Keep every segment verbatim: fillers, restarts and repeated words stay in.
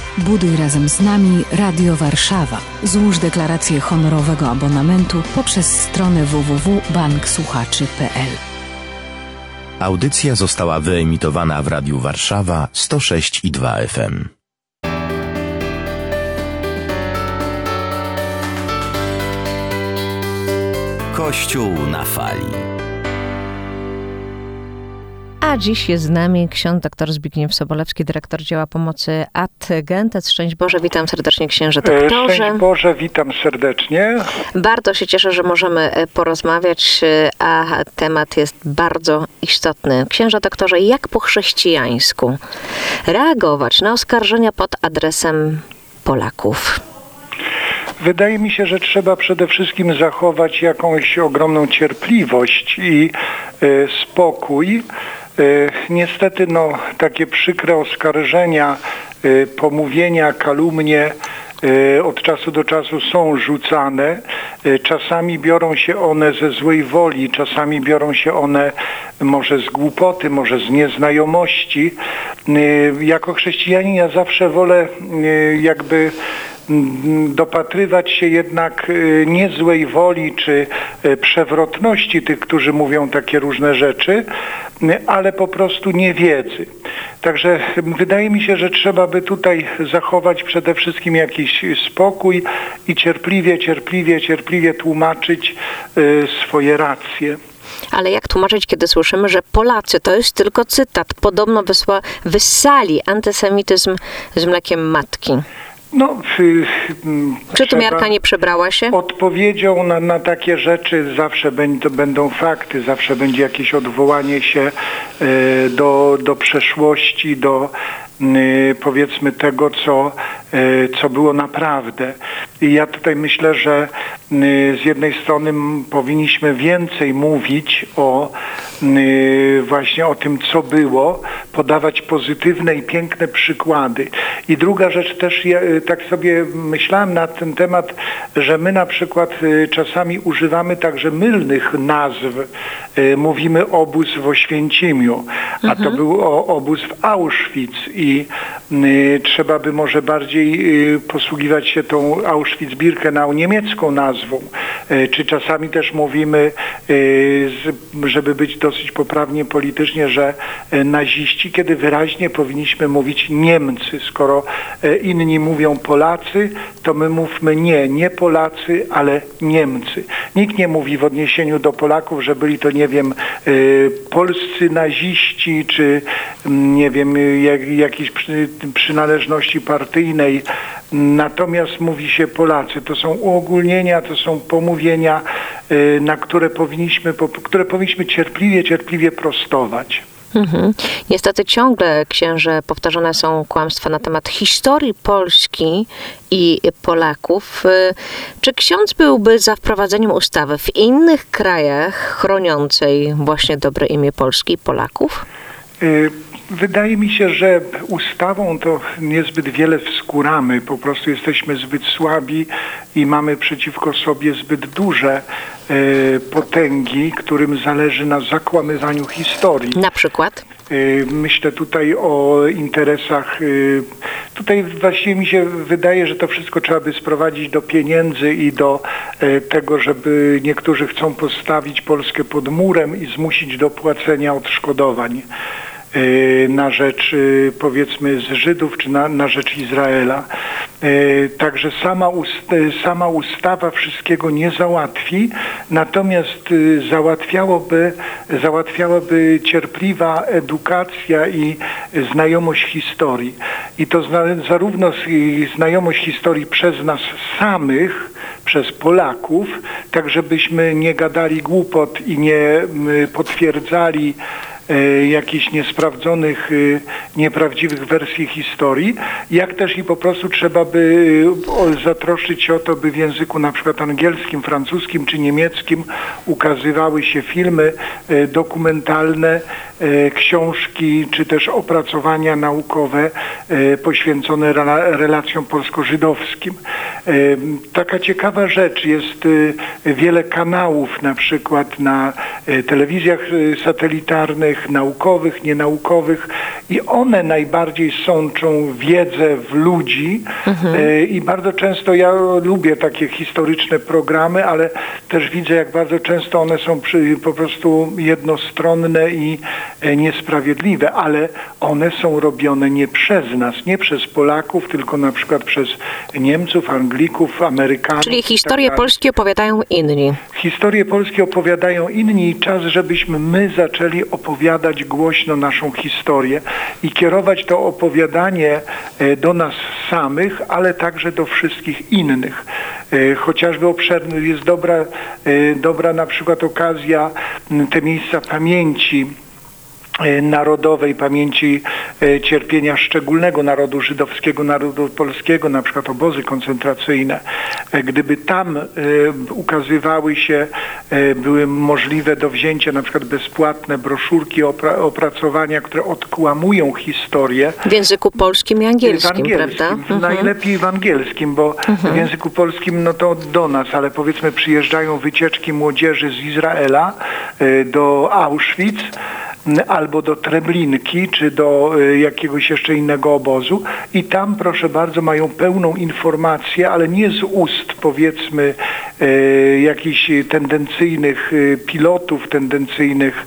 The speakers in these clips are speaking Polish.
Buduj razem z nami Radio Warszawa. Złóż deklarację honorowego abonamentu poprzez stronę w w w kropka bank słuchaczy kropka p l. Audycja została wyemitowana w Radiu Warszawa sto sześć i dwa F M. Kościół na fali. A dziś jest z nami ksiądz dr Zbigniew Sobolewski, dyrektor dzieła pomocy Ad Gentes. Szczęść Boże, witam serdecznie księże doktorze. Szczęść Boże, witam serdecznie. Bardzo się cieszę, że możemy porozmawiać, a temat jest bardzo istotny. Księże doktorze, jak po chrześcijańsku reagować na oskarżenia pod adresem Polaków? Wydaje mi się, że trzeba przede wszystkim zachować jakąś ogromną cierpliwość i y, spokój. Y, niestety no, takie przykre oskarżenia, y, pomówienia, kalumnie y, od czasu do czasu są rzucane. Y, czasami biorą się one ze złej woli, czasami biorą się one może z głupoty, może z nieznajomości. Y, jako chrześcijanin ja zawsze wolę y, jakby dopatrywać się jednak nie złej woli czy przewrotności tych, którzy mówią takie różne rzeczy, ale po prostu niewiedzy. Także wydaje mi się, że trzeba by tutaj zachować przede wszystkim jakiś spokój i cierpliwie, cierpliwie, cierpliwie tłumaczyć swoje racje. Ale jak tłumaczyć, kiedy słyszymy, że Polacy, to jest tylko cytat, podobno wysła, wyssali antysemityzm z mlekiem matki? No, Czy tu miarka nie przebrała się? Odpowiedzią na, na takie rzeczy zawsze będą, będą fakty, zawsze będzie jakieś odwołanie się y, do, do przeszłości, do y, powiedzmy tego, co, y, co było naprawdę. I ja tutaj myślę, że y, z jednej strony powinniśmy więcej mówić o y, właśnie o tym, co było, podawać pozytywne i piękne przykłady. I druga rzecz też, ja tak sobie myślałem na ten temat, że my na przykład czasami używamy także mylnych nazw. Mówimy obóz w Oświęcimiu, a to był obóz w Auschwitz i y, trzeba by może bardziej y, posługiwać się tą Auschwitz-Birkenau niemiecką nazwą. Y, czy czasami też mówimy, y, z, żeby być dosyć poprawnie politycznie, że y, naziści, kiedy wyraźnie powinniśmy mówić Niemcy. Skoro y, inni mówią Polacy, to my mówmy nie, nie Polacy, ale Niemcy. Nikt nie mówi w odniesieniu do Polaków, że byli to, nie wiem, y, polscy naziści, czy nie wiem, jak, jakiejś przy, przynależności partyjnej. Natomiast mówi się Polacy. To są uogólnienia, to są pomówienia, y, na które powinniśmy, po, które powinniśmy cierpliwie, cierpliwie prostować. Mhm. Niestety ciągle, księże, powtarzane są kłamstwa na temat historii Polski i Polaków. Czy ksiądz byłby za wprowadzeniem ustawy w innych krajach chroniącej właśnie dobre imię Polski i Polaków? Wydaje mi się, że ustawą to niezbyt wiele wskóramy. Po prostu jesteśmy zbyt słabi i mamy przeciwko sobie zbyt duże y, potęgi, którym zależy na zakłamywaniu historii. Na przykład? Y, myślę tutaj o interesach. Y, tutaj właściwie mi się wydaje, że to wszystko trzeba by sprowadzić do pieniędzy i do y, tego, żeby niektórzy chcą postawić Polskę pod murem i zmusić do płacenia odszkodowań na rzecz, powiedzmy, z Żydów, czy na, na rzecz Izraela. Także sama, ust, sama ustawa wszystkiego nie załatwi, natomiast załatwiałoby, załatwiałaby cierpliwa edukacja i znajomość historii. I to zna, zarówno znajomość historii przez nas samych, przez Polaków, tak żebyśmy nie gadali głupot i nie potwierdzali jakichś niesprawdzonych, nieprawdziwych wersji historii, jak też i po prostu trzeba by zatroszczyć się o to, by w języku na przykład angielskim, francuskim czy niemieckim ukazywały się filmy dokumentalne, książki czy też opracowania naukowe poświęcone relacjom polsko-żydowskim. Taka ciekawa rzecz, jest wiele kanałów na przykład na telewizjach satelitarnych, naukowych, nienaukowych i one najbardziej sączą wiedzę w ludzi mhm. i bardzo często ja lubię takie historyczne programy, ale też widzę, jak bardzo często one są przy, po prostu jednostronne i niesprawiedliwe, ale one są robione nie przez nas, nie przez Polaków, tylko na przykład przez Niemców, Anglików, Amerykanów. Czyli historię Polski opowiadają inni. Historię Polski opowiadają inni i czas, żebyśmy my zaczęli opowiadać głośno naszą historię i kierować to opowiadanie do nas samych, ale także do wszystkich innych. Chociażby obszerny jest dobra, dobra na przykład okazja te miejsca pamięci narodowej, pamięci cierpienia szczególnego narodu żydowskiego, narodu polskiego, na przykład obozy koncentracyjne. Gdyby tam ukazywały się, były możliwe do wzięcia na przykład bezpłatne broszurki, opra- opracowania, które odkłamują historię. W języku polskim i angielskim, w angielskim prawda? Mhm. Najlepiej w angielskim, bo mhm. w języku polskim no to do nas, ale powiedzmy przyjeżdżają wycieczki młodzieży z Izraela do Auschwitz, albo do Treblinki, czy do jakiegoś jeszcze innego obozu i tam, proszę bardzo, mają pełną informację, ale nie z ust, powiedzmy, e, jakichś tendencyjnych pilotów, tendencyjnych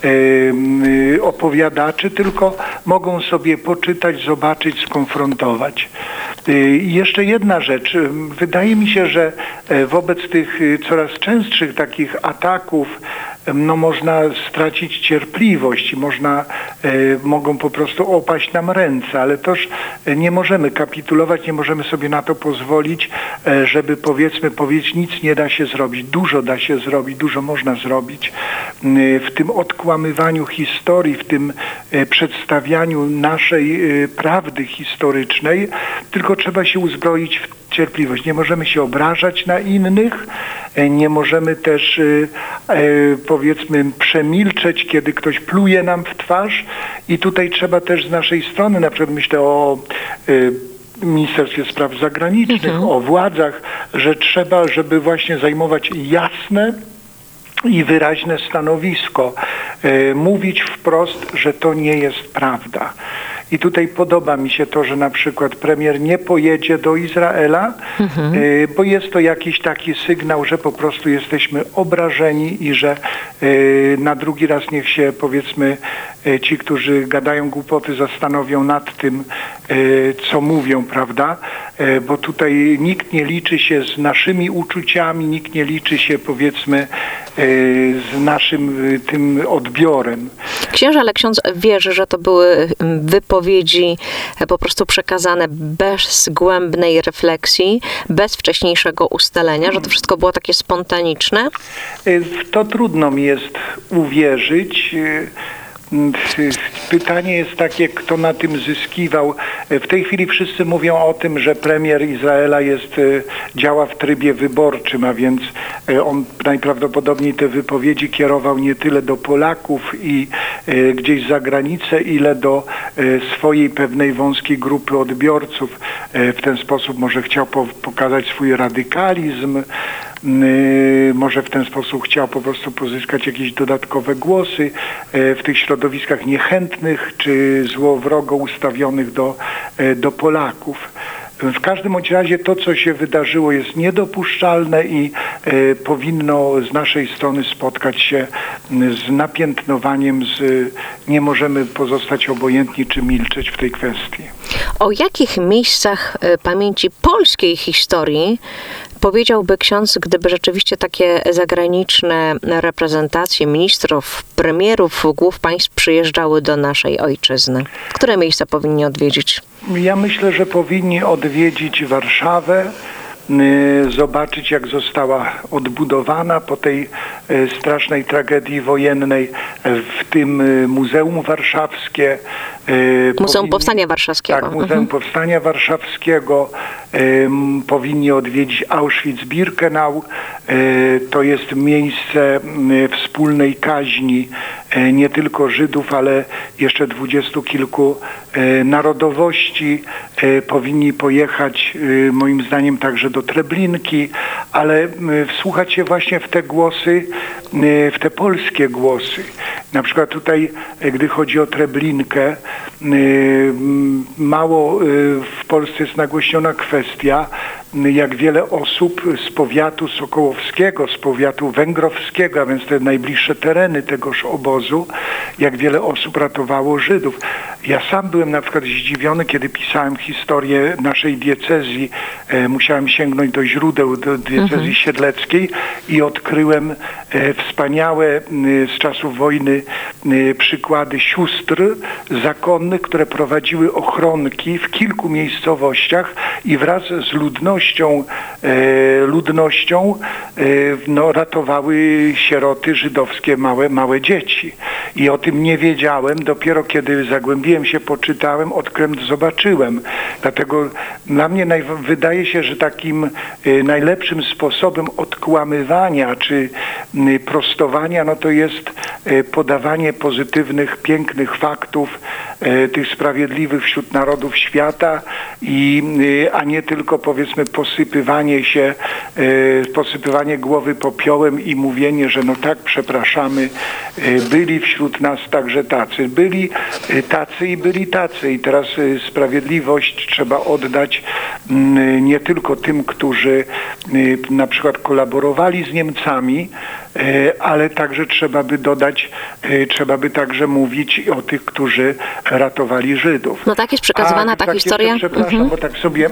e, opowiadaczy, tylko mogą sobie poczytać, zobaczyć, skonfrontować. I jeszcze jedna rzecz. Wydaje mi się, że wobec tych coraz częstszych takich ataków no można stracić cierpliwość i można, e, mogą po prostu opaść nam ręce, ale toż nie możemy kapitulować, nie możemy sobie na to pozwolić, e, żeby powiedzmy powiedzieć, nic nie da się zrobić, dużo da się zrobić, dużo można zrobić. E, w tym odkłamywaniu historii, w tym e, przedstawianiu naszej e, prawdy historycznej, tylko trzeba się uzbroić w cierpliwość. Nie możemy się obrażać na innych, e, nie możemy też e, e, powiedzmy przemilczeć, kiedy ktoś pluje nam w twarz i tutaj trzeba też z naszej strony, na przykład myślę o y, Ministerstwie Spraw Zagranicznych, mhm. o władzach, że trzeba, żeby właśnie zajmować jasne i wyraźne stanowisko, y, mówić wprost, że to nie jest prawda. I tutaj podoba mi się to, że na przykład premier nie pojedzie do Izraela, mhm. y, bo jest to jakiś taki sygnał, że po prostu jesteśmy obrażeni i że y, na drugi raz niech się powiedzmy y, ci, którzy gadają głupoty, zastanowią nad tym, y, co mówią, prawda? Y, bo tutaj nikt nie liczy się z naszymi uczuciami, nikt nie liczy się powiedzmy y, z naszym y, tym odbiorem. Księża, ale ksiądz wierzy, że to były wypowiedzi po prostu przekazane bez głębnej refleksji, bez wcześniejszego ustalenia, że to wszystko było takie spontaniczne? W to trudno mi jest uwierzyć. Pytanie jest takie, kto na tym zyskiwał. W tej chwili wszyscy mówią o tym, że premier Izraela jest, działa w trybie wyborczym, a więc on najprawdopodobniej te wypowiedzi kierował nie tyle do Polaków i gdzieś za granicę, ile do swojej pewnej wąskiej grupy odbiorców. W ten sposób może chciał pokazać swój radykalizm, może w ten sposób chciał po prostu pozyskać jakieś dodatkowe głosy w tych środowiskach niechętnych czy złowrogo ustawionych do, do Polaków. W każdym bądź razie to, co się wydarzyło, jest niedopuszczalne i e, powinno z naszej strony spotkać się z napiętnowaniem, z, nie możemy pozostać obojętni czy milczeć w tej kwestii. O jakich miejscach pamięci polskiej historii powiedziałby ksiądz, gdyby rzeczywiście takie zagraniczne reprezentacje ministrów, premierów, głów państw przyjeżdżały do naszej ojczyzny? Które miejsca powinni odwiedzić? Ja myślę, że powinni odwiedzić Warszawę, zobaczyć, jak została odbudowana po tej strasznej tragedii wojennej, w tym Muzeum Warszawskie. Muzeum powinni, Powstania Warszawskiego. Tak, Muzeum mhm. Powstania Warszawskiego. Powinni odwiedzić Auschwitz-Birkenau. To jest miejsce wspólnej kaźni nie tylko Żydów, ale jeszcze dwudziestu kilku narodowości. Powinni pojechać moim zdaniem także do Treblinki, ale wsłuchać się właśnie w te głosy, w te polskie głosy. Na przykład tutaj, gdy chodzi o Treblinkę, mało w Polsce jest nagłośniona kwestia, jak wiele osób z powiatu sokołowskiego, z powiatu węgrowskiego, a więc te najbliższe tereny tegoż obozu, jak wiele osób ratowało Żydów. Ja sam byłem na przykład zdziwiony, kiedy pisałem historię naszej diecezji. E, musiałem sięgnąć do źródeł, do diecezji mhm. siedleckiej i odkryłem e, wspaniałe e, z czasów wojny e, przykłady sióstr zakonnych, które prowadziły ochronki w kilku miejscowościach i wraz z ludnością, e, ludnością e, no, ratowały sieroty żydowskie, małe, małe dzieci. I o tym nie wiedziałem, dopiero kiedy zagłębiłem się, poczytałem, odkryłem, zobaczyłem. Dlatego dla mnie naj, wydaje się, że takim y, najlepszym sposobem odkłamywania czy y, prostowania, no to jest y, podawanie pozytywnych, pięknych faktów, y, tych sprawiedliwych wśród narodów świata, i, y, a nie tylko powiedzmy posypywanie się, y, posypywanie głowy popiołem i mówienie, że no tak, przepraszamy, y, byli wśród nas także tacy. Byli y, tacy i byli tacy. I teraz y, sprawiedliwość trzeba oddać y, nie tylko tym, którzy y, na przykład kolaborowali z Niemcami, y, ale także trzeba by dodać, y, trzeba by także mówić o tych, którzy ratowali Żydów. No tak jest przekazywana A, ta tak historia. Jeszcze, przepraszam, mhm. bo tak sobie...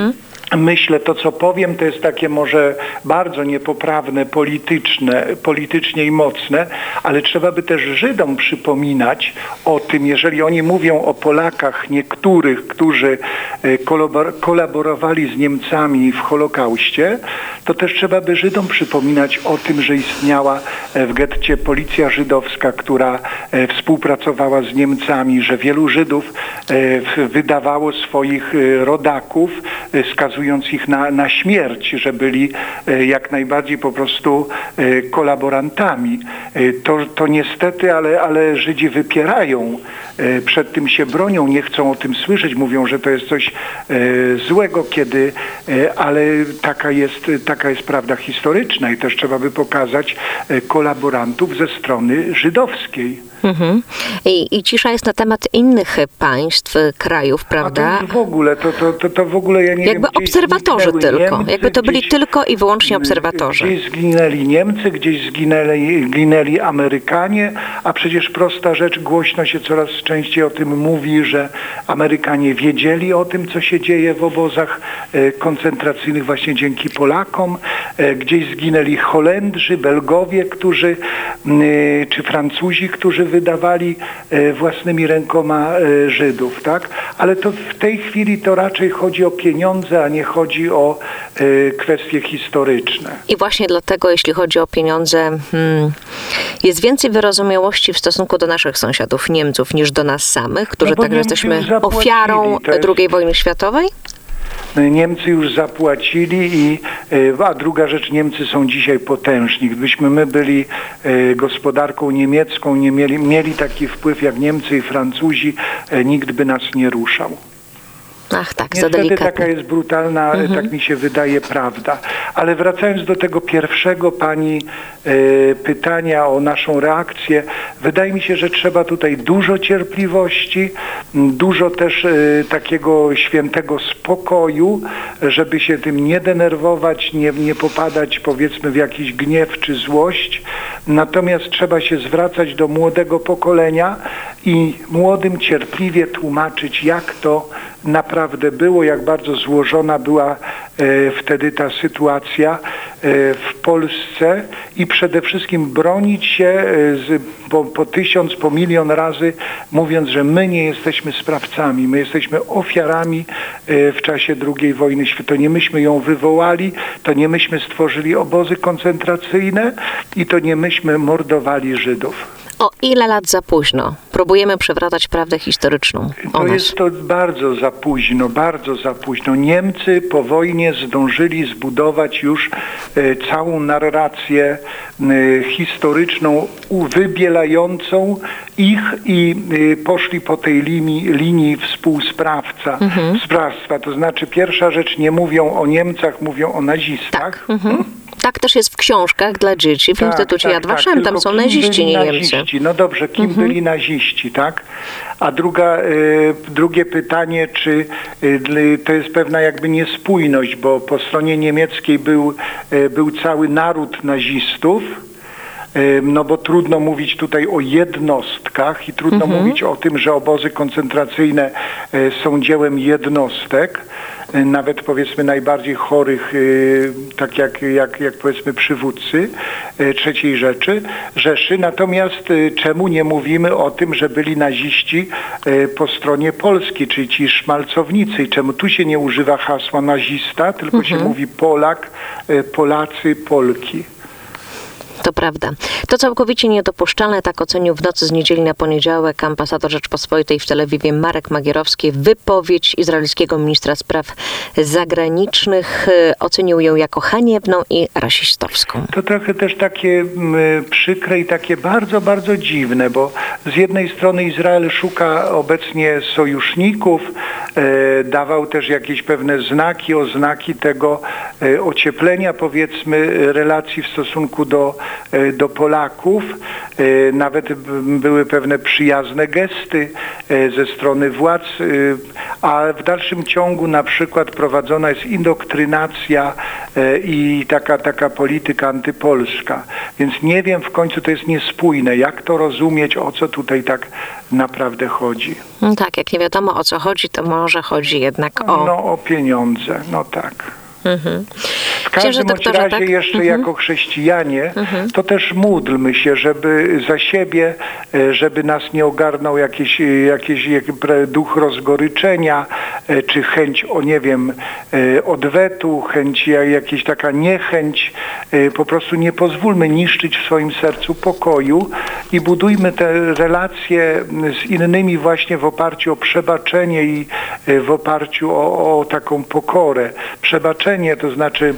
Myślę, to co powiem, to jest takie może bardzo niepoprawne, polityczne, politycznie i mocne, ale trzeba by też Żydom przypominać o tym, jeżeli oni mówią o Polakach niektórych, którzy kolaborowali z Niemcami w Holokauście, to też trzeba by Żydom przypominać o tym, że istniała w getcie policja żydowska, która współpracowała z Niemcami, że wielu Żydów wydawało swoich rodaków, skazując ich na, na śmierć, że byli e, jak najbardziej po prostu e, kolaborantami. E, to, to niestety, ale, ale Żydzi wypierają, e, przed tym się bronią, nie chcą o tym słyszeć, mówią, że to jest coś e, złego, kiedy, e, ale taka jest, taka jest prawda historyczna i też trzeba by pokazać e, kolaborantów ze strony żydowskiej. Mhm. I, I cisza jest na temat innych państw, krajów, prawda? A to w ogóle, to, to, to, to w ogóle ja nie Jakby wiem, obserwatorzy tylko. Niemcy, Jakby to byli gdzieś, tylko i wyłącznie obserwatorzy. Gdzieś zginęli Niemcy, gdzieś zginęli, zginęli Amerykanie, a przecież prosta rzecz, głośno się coraz częściej o tym mówi, że Amerykanie wiedzieli o tym, co się dzieje w obozach e, koncentracyjnych właśnie dzięki Polakom. E, gdzieś zginęli Holendrzy, Belgowie, którzy, e, czy Francuzi, którzy wydawali e, własnymi rękoma e, Żydów, tak? Ale to w tej chwili to raczej chodzi o pieniądze, a nie chodzi o e, kwestie historyczne. I właśnie dlatego, jeśli chodzi o pieniądze, hmm, jest więcej wyrozumiałości w stosunku do naszych sąsiadów, Niemców, niż do nas samych, którzy No także jesteśmy ofiarą jest... drugiej wojny światowej? Niemcy już zapłacili, i, a druga rzecz, Niemcy są dzisiaj potężni. Gdybyśmy my byli gospodarką niemiecką, nie mieli, mieli taki wpływ jak Niemcy i Francuzi, nikt by nas nie ruszał. Ach tak, Niestety za delikatnie. taka jest brutalna, mhm. tak mi się wydaje, prawda. Ale wracając do tego pierwszego pani e, pytania o naszą reakcję, wydaje mi się, że trzeba tutaj dużo cierpliwości, dużo też e, takiego świętego spokoju, żeby się tym nie denerwować, nie, nie popadać powiedzmy w jakiś gniew czy złość. Natomiast trzeba się zwracać do młodego pokolenia i młodym cierpliwie tłumaczyć, jak to naprawdę było, jak bardzo złożona była e, wtedy ta sytuacja e, w Polsce, i przede wszystkim bronić się e, z, po, po tysiąc, po milion razy, mówiąc, że my nie jesteśmy sprawcami, my jesteśmy ofiarami e, w czasie drugiej wojny światowej. To nie myśmy ją wywołali, to nie myśmy stworzyli obozy koncentracyjne i to nie myśmy mordowali Żydów. O ile lat za późno próbujemy przewracać prawdę historyczną o To nas? jest to bardzo za późno, bardzo za późno. Niemcy po wojnie zdążyli zbudować już e, całą narrację e, historyczną, u- wybielającą ich i e, poszli po tej linii, linii współsprawca, Mhm. sprawstwa. To znaczy pierwsza rzecz, nie mówią o Niemcach, mówią o nazistach. Mhm. Tak też jest w książkach dla dzieci w Tak, Instytucie tak, Yad tak. Vashem. Tam Tylko są kim naziści, byli nie naziści? Niemcy. No dobrze, kim Mhm. byli naziści, tak? A druga, y, drugie pytanie, czy y, to jest pewna jakby niespójność, bo po stronie niemieckiej był, y, był cały naród nazistów, y, no bo trudno mówić tutaj o jednostkach i trudno Mhm. mówić o tym, że obozy koncentracyjne y, są dziełem jednostek. Nawet powiedzmy najbardziej chorych, y, tak jak, jak, jak powiedzmy przywódcy y, trzeciej Rzeczy, Rzeszy. Natomiast y, czemu nie mówimy o tym, że byli naziści y, po stronie Polski, czyli ci szmalcownicy? I czemu tu się nie używa hasła nazista, tylko Mhm. się mówi Polak, y, Polacy, Polki. To prawda. To całkowicie niedopuszczalne, tak ocenił w nocy z niedzieli na poniedziałek ambasador Rzeczpospolitej w Tel Awiwie Marek Magierowski wypowiedź izraelskiego ministra spraw zagranicznych. E, Ocenił ją jako haniebną i rasistowską. To trochę też takie mm, przykre i takie bardzo, bardzo dziwne, bo z jednej strony Izrael szuka obecnie sojuszników, e, dawał też jakieś pewne znaki, oznaki tego e, ocieplenia, powiedzmy, relacji w stosunku do, e, do Polaków. E, nawet b- były pewne przyjazne gesty e, ze strony władz, e, a w dalszym ciągu na przykład prowadzona jest indoktrynacja e, i taka, taka polityka antypolska. Więc nie wiem, w końcu to jest niespójne. Jak to rozumieć, o co tutaj tak naprawdę chodzi? No tak, jak nie wiadomo o co chodzi, to może chodzi jednak o... No o pieniądze, no tak. Mhm. W każdym Księże bądź doktorze, razie tak? jeszcze Mhm. jako chrześcijanie, Mhm. to też módlmy się, żeby za siebie, e, żeby nas nie ogarnął jakiś, e, jakiś jak- pre- duch rozgoryczenia, e, czy chęć, o nie wiem, e, odwetu, chęć, ja- jakaś taka niechęć. E, Po prostu nie pozwólmy niszczyć w swoim sercu pokoju i budujmy te relacje z innymi właśnie w oparciu o przebaczenie i e, w oparciu o, o taką pokorę. Przebaczenie to znaczy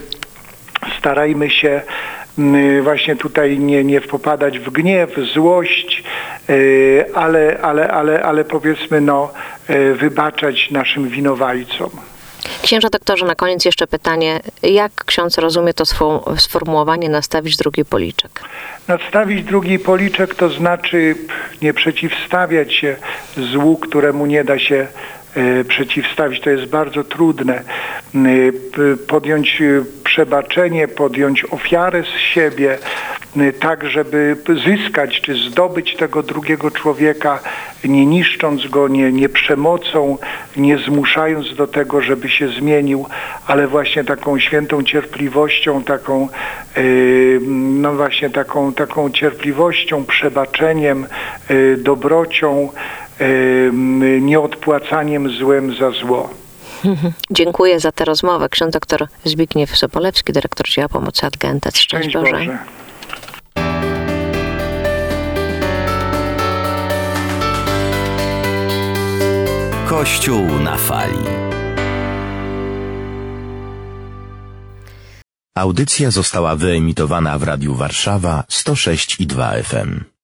starajmy się mm, właśnie tutaj nie, nie popadać w gniew, złość, y, ale, ale, ale, ale powiedzmy no, y, wybaczać naszym winowajcom. Księże doktorze, na koniec jeszcze pytanie. Jak ksiądz rozumie to swo- sformułowanie nastawić drugi policzek? Nadstawić drugi policzek to znaczy nie przeciwstawiać się złu, któremu nie da się e, przeciwstawić. To jest bardzo trudne. Y, p- podjąć y, przebaczenie, podjąć ofiarę z siebie, y, tak żeby zyskać czy zdobyć tego drugiego człowieka, nie niszcząc go, nie, nie przemocą, nie zmuszając do tego, żeby się zmienił, ale właśnie taką świętą cierpliwością, taką y, no właśnie taką, taką cierpliwością, przebaczeniem, y, dobrocią, y, nieodpłacaniem złem za zło. Dziękuję za tę rozmowę. Ksiądz doktor Zbigniew Sobolewski, dyrektor Dzieła Pomocy Ad Gentes. Szczęść Szczęść Boże. Boże. Kościół na fali. Audycja została wyemitowana w Radiu Warszawa sto sześć i dwa F M.